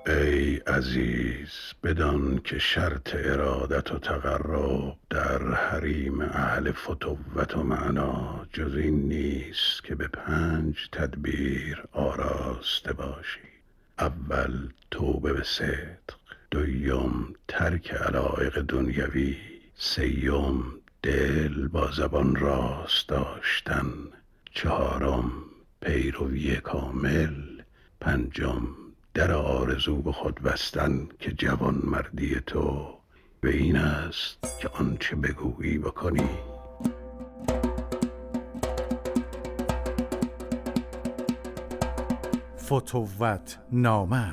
ای عزیز بدان که شرط ارادت و تقرب در حریم اهل فتوت و معنا جز این نیست که به 5 تدبیر آراسته باشی. اول توبه به صدق، دوم ترک علایق دنیوی، سوم دل با زبان راست داشتن، چهارم پیروی کامل، پنجم در آرزو به خود بستن که جوان مردی تو به این است که آنچه بگویی بکنی. فتوت نامه.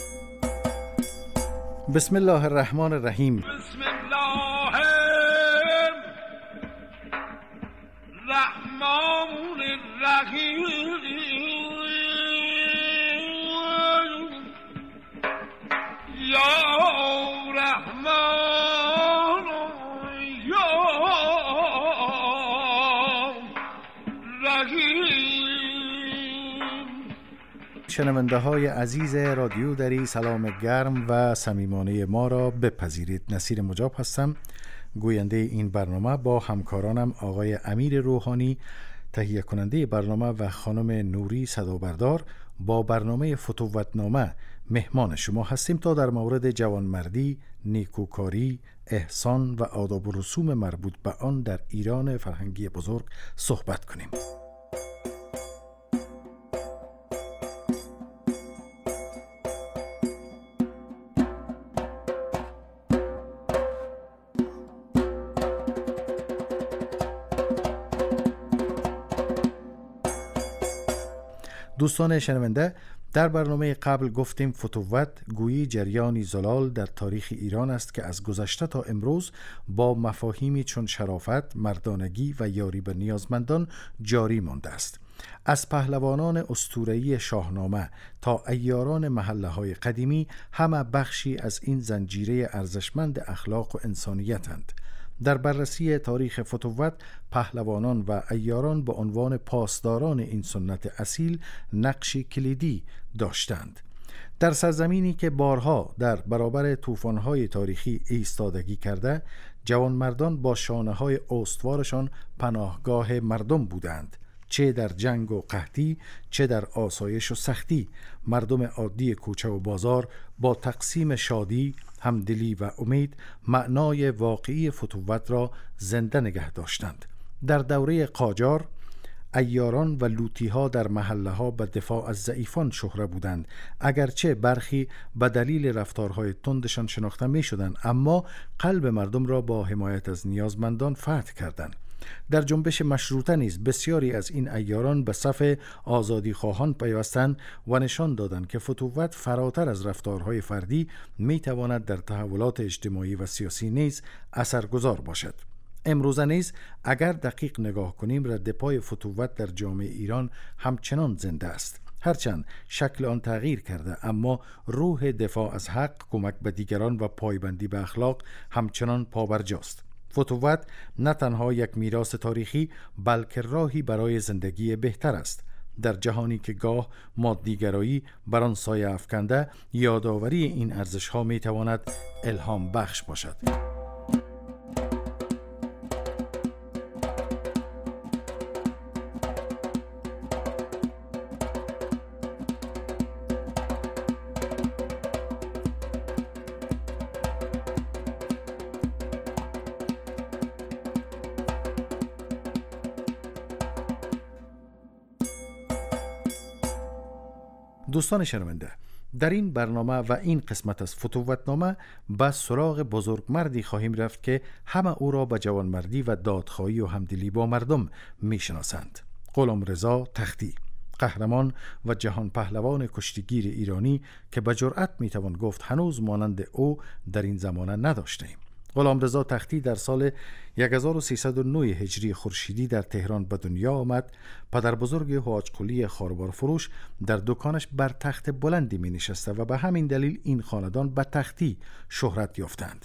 بسم الله الرحمن الرحیم. بسم الله الرحمن الرحیم. یا رحمان یا رحیم. شنونده های عزیز رادیو دری، سلام گرم و صمیمانه ما را بپذیرید. نصیر مجاب هستم، گوینده این برنامه. با همکارانم آقای امیر روحانی تهیه کننده برنامه و خانم نوری صدابردار با برنامه فتوتنامه مهمان شما هستیم تا در مورد جوانمردی، نیکوکاری، احسان و آداب و رسوم مربوط به آن در ایران فرهنگی بزرگ صحبت کنیم. دوستان شنونده، در برنامه قبل گفتیم فتوت گویی جریانی زلال در تاریخ ایران است که از گذشته تا امروز با مفاهیمی چون شرافت، مردانگی و یاری به نیازمندان جاری مانده است. از پهلوانان اسطوره‌ای شاهنامه تا عیاران محله‌های قدیمی همه بخشی از این زنجیره ارزشمند اخلاق و انسانیت‌اند. در بررسی تاریخ فتوت، پهلوانان و عیاران به عنوان پاسداران این سنت اصیل نقشی کلیدی داشتند. در سرزمینی که بارها در برابر طوفان‌های تاریخی ایستادگی کرده، جوانمردان با شانه‌های استوارشان پناهگاه مردم بودند. چه در جنگ و قحطی، چه در آسایش و سختی، مردم عادی کوچه و بازار با تقسیم شادی، همدلی و امید معنای واقعی فتوت را زنده نگه داشتند. در دوره قاجار، عیاران و لوطی‌ها در محله‌ها به دفاع از ضعیفان شهره بودند. اگرچه برخی به دلیل رفتارهای تندشان شناخته می‌شدند، اما قلب مردم را با حمایت از نیازمندان فتح کردند. در جنبش مشروطه نیز بسیاری از این عیاران به صف آزادی خواهان پیوستند و نشان دادند که فتوت فراتر از رفتارهای فردی میتواند در تحولات اجتماعی و سیاسی نیز اثرگذار باشد. امروزه نیز اگر دقیق نگاه کنیم، رد پای فتوت در جامعه ایران همچنان زنده است. هرچند شکل آن تغییر کرده، اما روح دفاع از حق، کمک به دیگران و پایبندی به اخلاق همچنان پابرجاست. فتوت نه تنها یک میراث تاریخی بلکه راهی برای زندگی بهتر است. در جهانی که گاه مادیگرایی بر آن سایه افکنده، یادآوری این ارزش‌ها می‌تواند الهام بخش باشد. دوستان شنونده، در این برنامه و این قسمت از فتوتنامه به سراغ بزرگمردی خواهیم رفت که همه او را به جوانمردی و دادخواهی و همدلی با مردم میشناسند. غلامرضا تختی، قهرمان و جهان پهلوان کشتیگیر ایرانی که به جرأت میتوان گفت هنوز مانند او در این زمانه نداشتیم. غلامرضا تختی در سال 1309 هجری خورشیدی در تهران به دنیا آمد. پدر بزرگ حاج قلی خاربار فروش در دکانش بر تخت بلندی می نشسته و به همین دلیل این خاندان به تختی شهرت یافتند.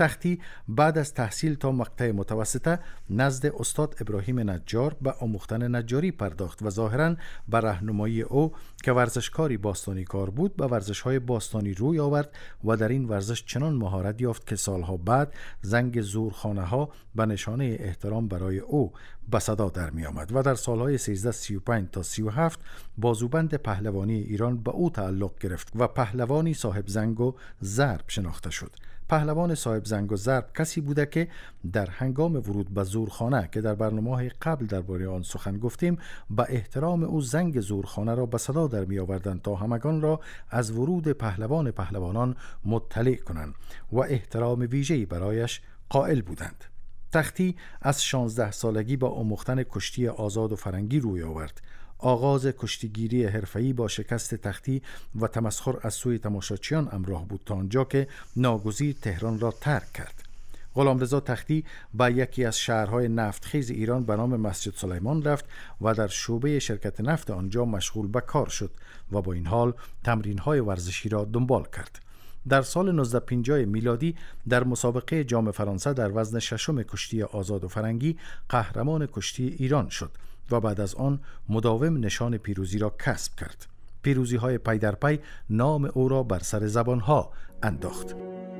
تختی بعد از تحصیل تا مقطع متوسطه نزد استاد ابراهیم نجار به آموختن نجاری پرداخت و ظاهراً به راهنمایی او که ورزشکاری باستانی کار بود به ورزش‌های باستانی روی آورد و در این ورزش چنان مهارت یافت که سالها بعد زنگ زورخانه‌ها به نشانه احترام برای او به صدا در می آمد و در سالهای 1335 تا 37 بازوبند پهلوانی ایران به او تعلق گرفت و پهلوانی صاحب زنگ و ضرب شناخته شد. پهلوان صاحب زنگ و ضرب کسی بوده که در هنگام ورود به زورخانه که در برنامه‌های قبل درباره آن سخن گفتیم به احترام او زنگ زورخانه را به صدا در می آوردند تا همگان را از ورود پهلوانان مطلع کنند و احترام ویژه‌ای برایش قائل بودند. تختی از 16 سالگی با آموختن کشتی آزاد و فرنگی روی آورد. آغاز کشتیگیری حرفه‌ای با شکست تختی و تمسخر از سوی تماشاچیان همراه بود تا آنجا که ناگزیر تهران را ترک کرد. غلامرضا تختی به یکی از شهرهای نفتخیز ایران به نام مسجد سلیمان رفت و در شعبه شرکت نفت آنجا مشغول به کار شد و با این حال تمرین‌های ورزشی را دنبال کرد. در سال 1950 میلادی در مسابقه جام فرانسه در وزن ششم کشتی آزاد و فرنگی قهرمان کشتی ایران شد و بعد از آن مداوم نشان پیروزی را کسب کرد. پیروزی‌های پی در پی نام او را بر سر زبان‌ها انداخت.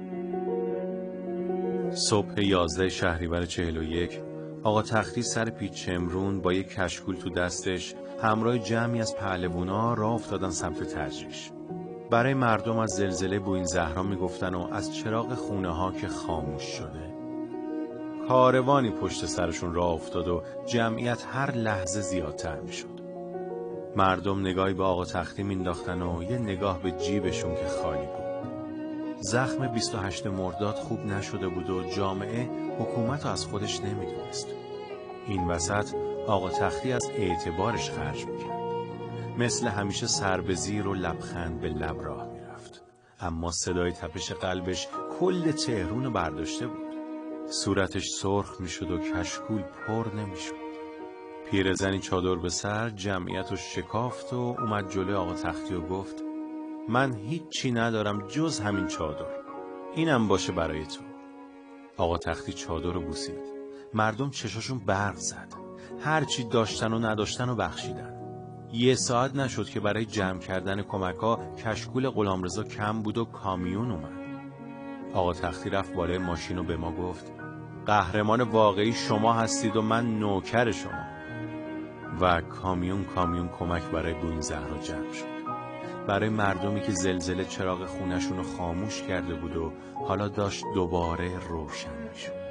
صبح 11 شهریور 41 آقا تختی سر پیچ شمرون با یک کشکول تو دستش همراه جمعی از پهلوانا راه افتادن سمت تجریش. برای مردم از زلزله بوین زهرا میگفتن و از چراغ خونه ها که خاموش شده. کاروانی پشت سرشون راه افتاد و جمعیت هر لحظه زیادتر میشد. مردم نگاهی به آقا تختی مینداختن و یه نگاه به جیبشون که خالی بود. زخم 28 مرداد خوب نشده بود و جامعه حکومت رو از خودش نمیدونست. این وسط آقا تختی از اعتبارش خرج میکرد. مثل همیشه سر به زیر و لبخند به لب راه میرفت، اما صدای تپش قلبش کل تهرون برداشته بود. صورتش سرخ میشد و کشکول پر نمیشد. پیرزنی چادر به سر جمعیت رو شکافت و اومد جلوی آقا تختی و گفت من هیچی ندارم جز همین چادر، اینم باشه برای تو. آقا تختی چادر رو بوسید. مردم چشاشون برق زد. هرچی داشتن و نداشتن و بخشیدن. یه ساعت نشد که برای جمع کردن کمک‌ها کشکول غلامرضا کم بود و کامیون اومد. آقا تختی رفت بالای ماشین و به ما گفت قهرمان واقعی شما هستید و من نوکر شما. و کامیون کمک برای بوین زهرا جمع شد. برای مردمی که زلزله چراغ خونشون رو خاموش کرده بود و حالا داشت دوباره روشن میشد.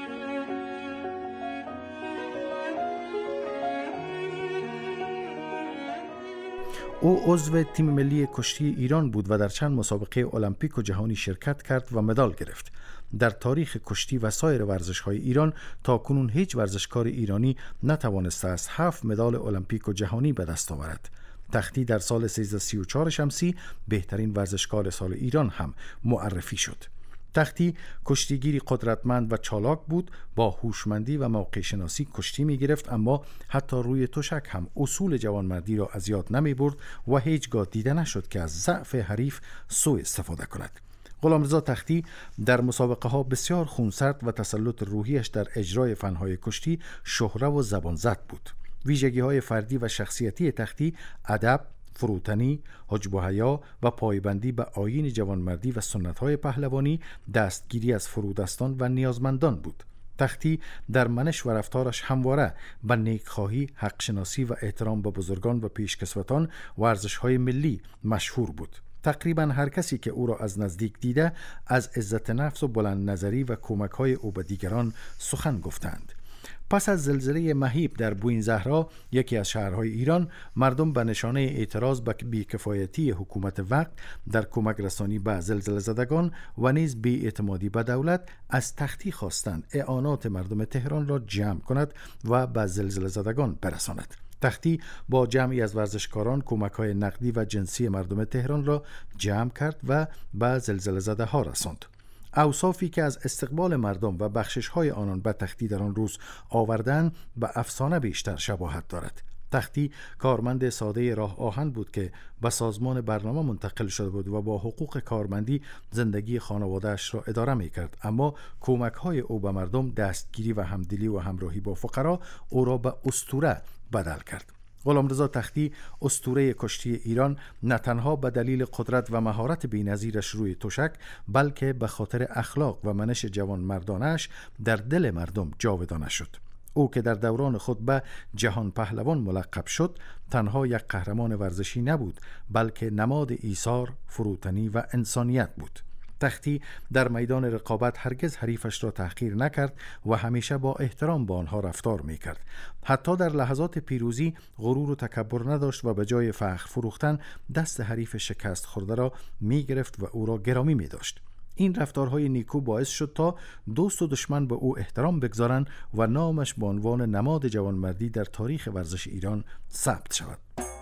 او عضو تیم ملی کشتی ایران بود و در چند مسابقه المپیک و جهانی شرکت کرد و مدال گرفت. در تاریخ کشتی و سایر ورزش‌های ایران تا کنون هیچ ورزشکار ایرانی نتوانسته از 7 مدال المپیک و جهانی به دست آورد. تختی در سال 1334 شمسی بهترین ورزشکار سال ایران هم معرفی شد. تختی کشتیگیری قدرتمند و چالاک بود، با هوشمندی و موقع شناسی کشتی می گرفت، اما حتی روی تشک هم اصول جوانمردی را از یاد نمی برد و هیچگاه دیده نشد که از ضعف حریف سوء استفاده کند. غلامرضا تختی در مسابقه ها بسیار خونسرد و تسلط روحیش در اجرای فنهای کشتی شهره و زبان زد بود. ویژگی های فردی و شخصیتی تختی ادب، فروتنی، حجب و حیا و پایبندی به آیین جوانمردی و سنت‌های پهلوانی، دستگیری از فرودستان و نیازمندان بود. تختی در منش و رفتارش همواره به نیکخواهی، حقشناسی و احترام به بزرگان و پیشکسوتان و ارزش‌های ملی مشهور بود. تقریبا هر کسی که او را از نزدیک دیده از عزت نفس و بلند نظری و کمک‌های او به دیگران سخن گفتند. پس از زلزله مهیب در بوین زهرا، یکی از شهرهای ایران، مردم به نشانه اعتراض به بی‌کفایتی حکومت وقت در کمک رسانی به زلزله زدگان و نیز بی‌اعتمادی به دولت از تختی خواستند اعانات مردم تهران را جمع کند و به زلزله زدگان برساند. تختی با جمعی از ورزشکاران کمک‌های نقدی و جنسی مردم تهران را جمع کرد و به زلزله زده ها رساند. اوصافی که از استقبال مردم و بخشش‌های آنان به تختی در آن روز آوردن به افسانه بیشتر شباهت دارد. تختی کارمند ساده راه آهن بود که به سازمان برنامه منتقل شده بود و با حقوق کارمندی زندگی خانواده‌اش را اداره می‌کرد، اما کمک‌های او به مردم، دستگیری و همدلی و همراهی با فقرا او را به اسطوره بدل کرد. غلامرضا تختی، اسطوره کشتی ایران، نه تنها به دلیل قدرت و مهارت بی‌نظیرش روی تشک، بلکه به خاطر اخلاق و منش جوان مردانش در دل مردم جاودانه شد. او که در دوران خود به جهان پهلوان ملقب شد، تنها یک قهرمان ورزشی نبود، بلکه نماد ایثار، فروتنی و انسانیت بود. تختی در میدان رقابت هرگز حریفش را تحقیر نکرد و همیشه با احترام با آنها رفتار میکرد. حتی در لحظات پیروزی غرور و تکبر نداشت و به جای فخر فروختن دست حریف شکست خورده را میگرفت و او را گرامی میداشت. این رفتارهای نیکو باعث شد تا دوست و دشمن به او احترام بگذارند و نامش به عنوان نماد جوانمردی در تاریخ ورزش ایران ثبت شود.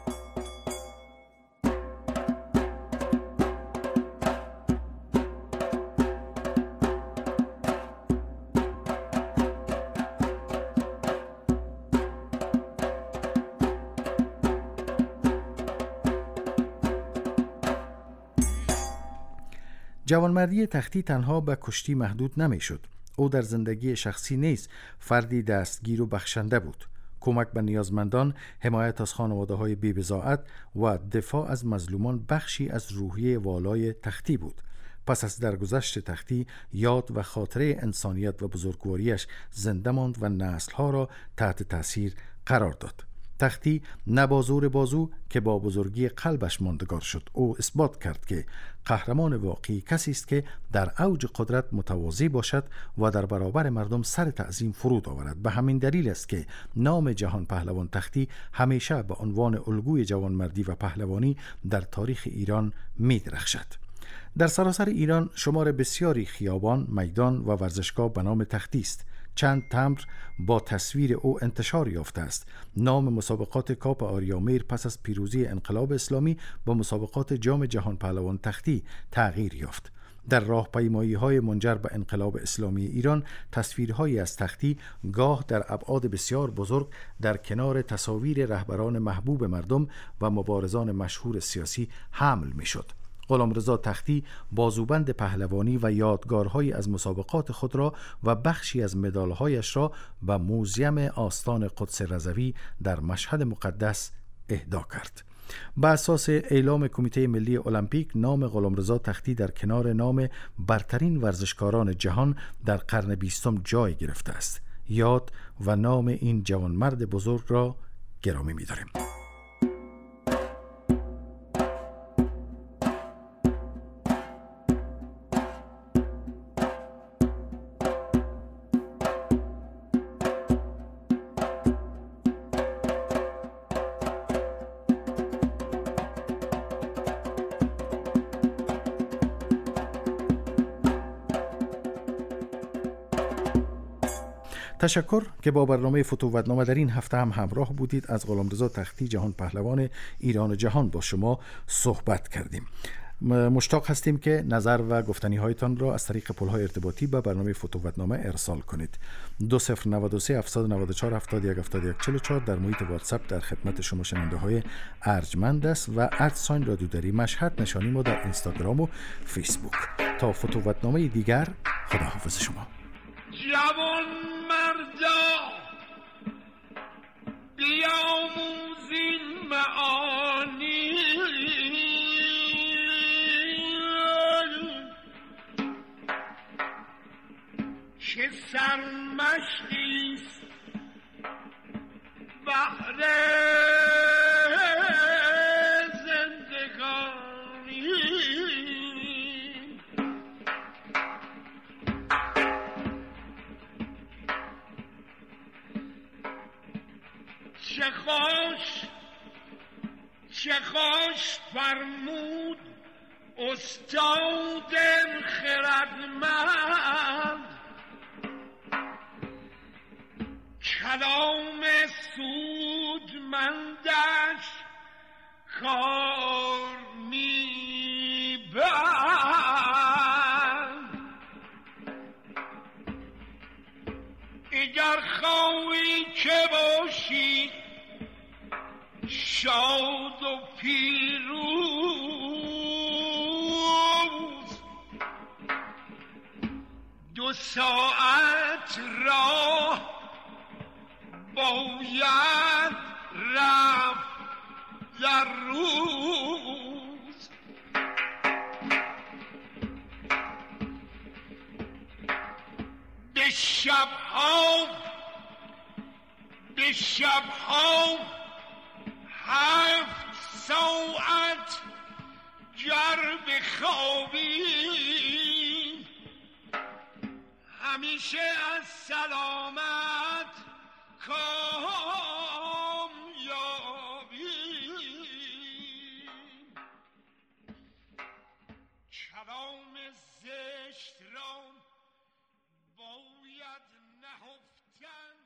جوانمردی تختی تنها به کشتی محدود نمی شد. او در زندگی شخصی نیز فردی دستگیر و بخشنده بود. کمک به نیازمندان، حمایت از خانواده‌های بی‌بضاعت و دفاع از مظلومان بخشی از روحیه والای تختی بود. پس از درگذشت تختی، یاد و خاطره انسانیت و بزرگواریش زنده ماند و نسل‌ها را تحت تأثیر قرار داد. تختی نه با زور بازو که با بزرگی قلبش ماندگار شد. او اثبات کرد که قهرمان واقعی کسی است که در اوج قدرت متواضع باشد و در برابر مردم سر تعظیم فرود آورد. به همین دلیل است که نام جهان پهلوان تختی همیشه به عنوان الگوی جوانمردی و پهلوانی در تاریخ ایران می‌درخشد. در سراسر ایران شمار بسیاری خیابان، میدان و ورزشگاه به نام تختی است. چند تمبر با تصویر او انتشار یافته است. نام مسابقات کاپ آریامیر پس از پیروزی انقلاب اسلامی با مسابقات جام جهان پهلوان تختی تغییر یافت. در راهپیمایی‌های منجر به انقلاب اسلامی ایران تصویرهایی از تختی گاه در ابعاد بسیار بزرگ در کنار تصاویر رهبران محبوب مردم و مبارزان مشهور سیاسی حمل می‌شد. غلامرضا تختی بازوبند پهلوانی و یادگارهایی از مسابقات خود را و بخشی از مدالهایش را به موزیم آستان قدس رضوی در مشهد مقدس اهدا کرد. بر اساس اعلام کمیته ملی المپیک، نام غلامرضا تختی در کنار نام برترین ورزشکاران جهان در قرن 20 جای گرفته است. یاد و نام این جوانمرد بزرگ را گرامی می‌داریم. تشکر که با برنامه فتووتنامه در این هفته هم همراه بودید. از غلامرضا تختی، جهان پهلوان ایران و جهان، با شما صحبت کردیم. مشتاق هستیم که نظر و گفتنی هایتان را از طریق پل‌های ارتباطی به برنامه فتووتنامه ارسال کنید. 2093 794 71 7144 در محیط واتساپ در خدمت شما شنونده های ارجمند است و @ رادیودری مشهد نشانی ما در اینستاگرام و فیسبوک. تا فتووتنامه دیگر، خداحافظ شما. جوان مردا بیاموزین معانی، که سرمشقیست بهر زندگانی. چه خوش فرمود استاد خردمند، کلام سودمندش کار میبرد. اگر خواهی که باشی شاد و پیروز 2 ساعت راه باید رفت در روز. به شبها 7 ساعت گر بخوابی همیشه از سلامت کامیابی. کلام زشت را باید نهفتن